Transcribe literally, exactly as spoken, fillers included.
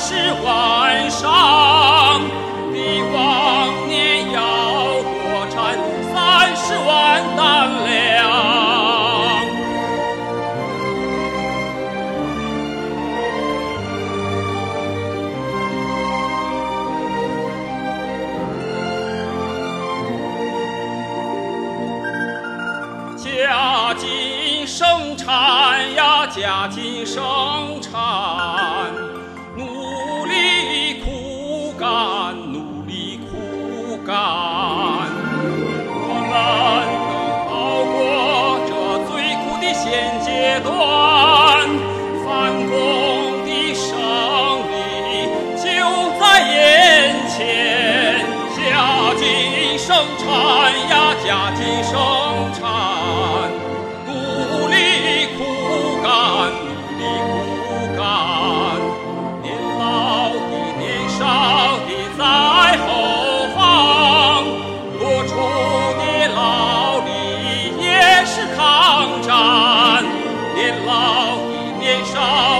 是晚上，你往年要多产三十万担粮。加紧生产呀，加紧生产，努力苦干，努力苦干，我们能熬过这最苦的现阶段，反攻的胜利就在眼前。加紧生产呀，加紧生产，努力苦干，努力苦干，年老的年少的在后方，多出的劳力也是抗战，年老的年少